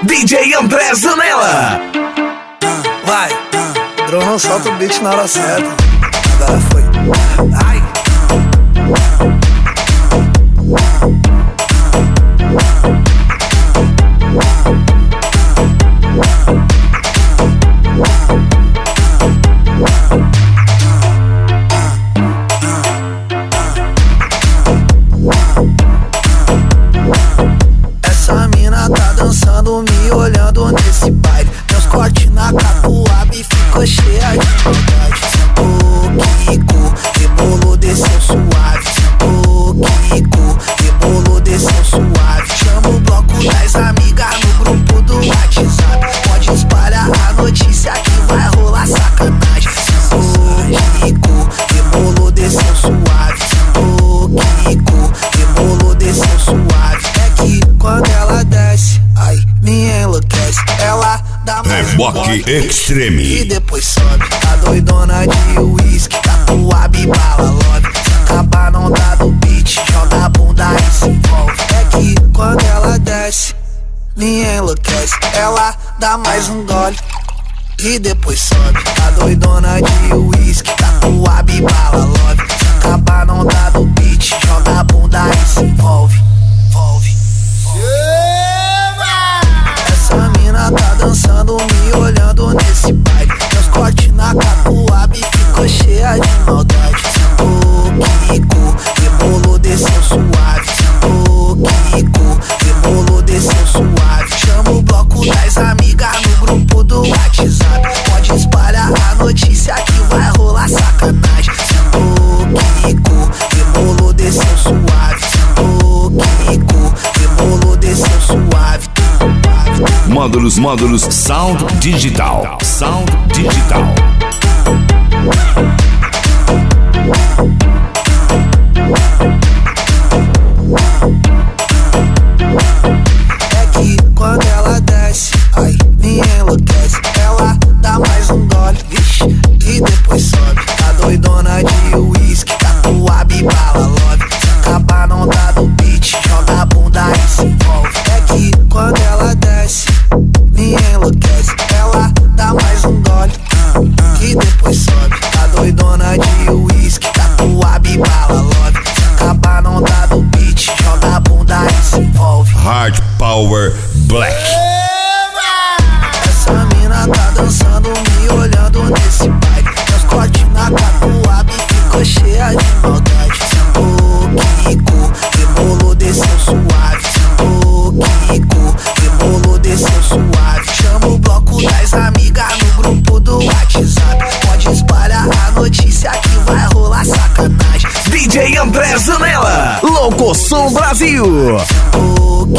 DJ André Zanella. Vai, Drone não solta o beat na hora certa. Agora foi. Ai. Essa mina tá dançando, me olhando nesse baile. Meus cortes na catuaba e ficou cheia de maldade. Sentou, quicou, rebolou, desceu suave. Sentou, quicou, rebolou, desceu suave. Chama o bloco das amigas no grupo do WhatsApp. Pode espalhar a notícia que vai rolar sacanagem. Sentou, quicou, rebolou, desceu suave. Sentou, quicou, rebolou, desceu suave. É que quando ela desce, ai, me enlouquece. Ela dá mais Reboque Extreme. e depois sobe. A doidona de uísque, catuaba e bala love. Se acabar não dá do beat, joga a bunda e se envolve. É que quando ela desce, me enlouquece. Ela dá mais um gole e depois sobe. A doidona de uísque, catuaba e bala love. Se acabar não dá do beat, joga a bunda e se envolve. Essa mina tá dançando, me olhando nesse baile. Meus cortes na catuaba e ficou cheia de maldade. Sentou, quicou, rebolou, desceu suave. Sentou, quicou, rebolou, desceu suave. Chama o bloco das amigas no grupo do WhatsApp. Pode espalhar a notícia que vai rolar sacanagem. Sentou, quicou, rebolou, desceu suave. Sentou, quicou, rebolou, desceu suave. Módulos Sound Digital. É que quando ela desce, ai, me enlouquece. Ela dá mais um gole, vixe, e depois sobe. A doidona de uísque, catuaba e bala love. Se acabar não dá do beat, joga a bunda e se envolve. É que quando ela desce, me enlouquece. Ela dá mais um gole e depois sobe. A doidona de uísque, catuaba e bala love. Se acabar não dá do beat, joga a bunda e se envolve. Hard Power Black. Essa mina tá dançando, me olhando nesse baile. Meus cortes na catuaba e ficou cheia de maldade. Sentou, quicou, rebolou, desceu suave. Sentou, quicou, rebolou, desceu suave. Chama o bloco das amigas no grupo do WhatsApp. Pode espalhar a notícia que vai rolar sacanagem. DJ André Zanella, Louco Som Brasil. Sentou,